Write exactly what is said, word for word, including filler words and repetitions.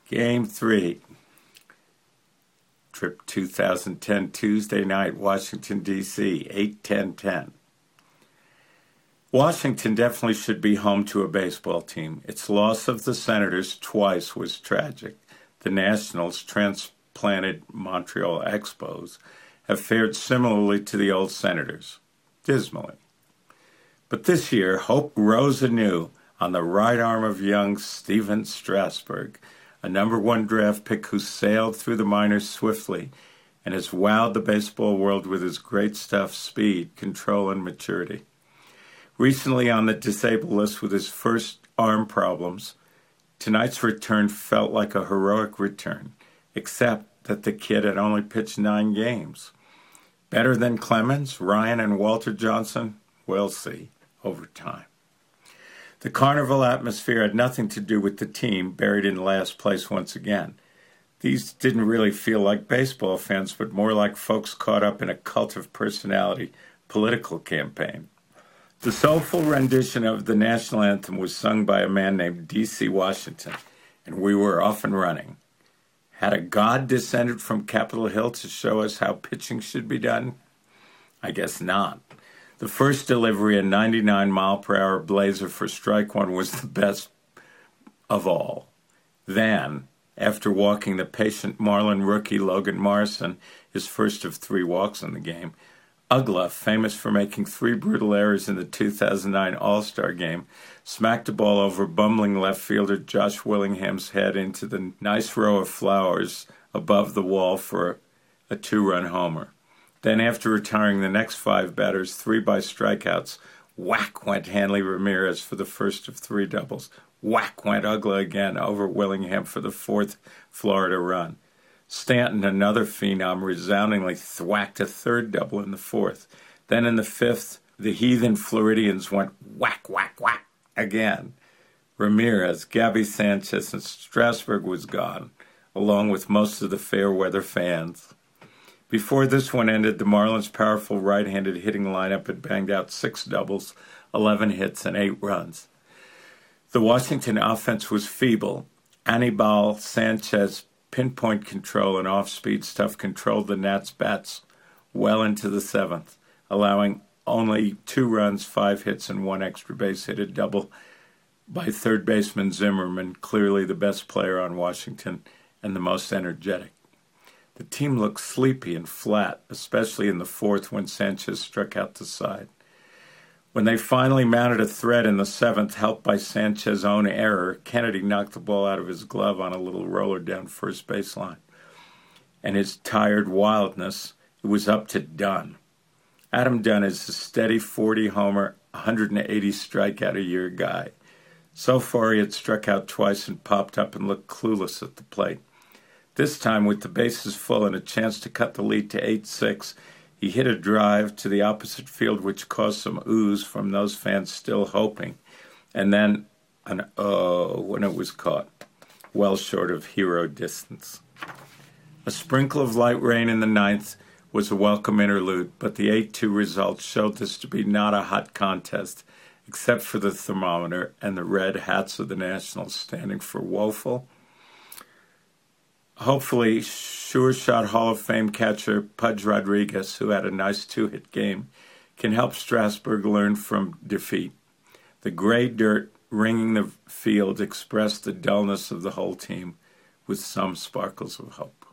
Game three. Trip two thousand ten, Tuesday night, Washington, D C, eight ten ten. Washington definitely should be home to a baseball team. Its loss of the Senators twice was tragic. The Nationals, transplanted Montreal Expos, have fared similarly to the old Senators, dismally. But this year, hope rose anew on the right arm of young Stephen Strasburg, a number one draft pick who sailed through the minors swiftly and has wowed the baseball world with his great stuff, speed, control, and maturity. Recently on the disabled list with his first arm problems, tonight's return felt like a heroic return, except that the kid had only pitched nine games. Better than Clemens, Ryan, and Walter Johnson? We'll see over time. The carnival atmosphere had nothing to do with the team buried in last place once again. These didn't really feel like baseball fans, but more like folks caught up in a cult of personality political campaign. The soulful rendition of the national anthem was sung by a man named D C Washington, and we were off and running. Had a god descended from Capitol Hill to show us how pitching should be done? I guess not. The first delivery, a ninety-nine mile per hour blazer for strike one, was the best of all. Then, after walking the patient Marlin rookie Logan Morrison, his first of three walks in the game, Uggla, famous for making three brutal errors in the two thousand nine All-Star Game, smacked the ball over bumbling left fielder Josh Willingham's head into the nice row of flowers above the wall for a two-run homer. Then, after retiring the next five batters, three by strikeouts, whack went Hanley Ramirez for the first of three doubles. Whack went Uggla again over Willingham for the fourth Florida run. Stanton, another phenom, resoundingly thwacked a third double in the fourth. Then in the fifth, the heathen Floridians went whack, whack, whack again. Ramirez, Gabby Sanchez, and Strasburg was gone, along with most of the fair-weather fans. Before this one ended, the Marlins' powerful right-handed hitting lineup had banged out six doubles, eleven hits, and eight runs. The Washington offense was feeble. Anibal Sanchez pinpoint control and off-speed stuff controlled the Nats' bats well into the seventh, allowing only two runs, five hits, and one extra base hit, a double by third baseman Zimmerman, clearly the best player on Washington and the most energetic. The team looked sleepy and flat, especially in the fourth when Sanchez struck out the side. When they finally mounted a threat in the seventh, helped by Sanchez's own error, Kennedy knocked the ball out of his glove on a little roller down first baseline. And his tired wildness, it was up to Dunn. Adam Dunn is a steady forty-homer, one hundred eighty strikeout-a-year guy. So far, he had struck out twice and popped up and looked clueless at the plate. This time, with the bases full and a chance to cut the lead to eight six, he hit a drive to the opposite field, which caused some oohs from those fans still hoping, and then an oh when it was caught, well short of hero distance. A sprinkle of light rain in the ninth was a welcome interlude, but the eight two result showed this to be not a hot contest, except for the thermometer and the red hats of the Nationals standing for woeful. Hopefully, sure-shot Hall of Fame catcher Pudge Rodriguez, who had a nice two-hit game, can help Strasburg learn from defeat. The gray dirt ringing the field expressed the dullness of the whole team with some sparkles of hope.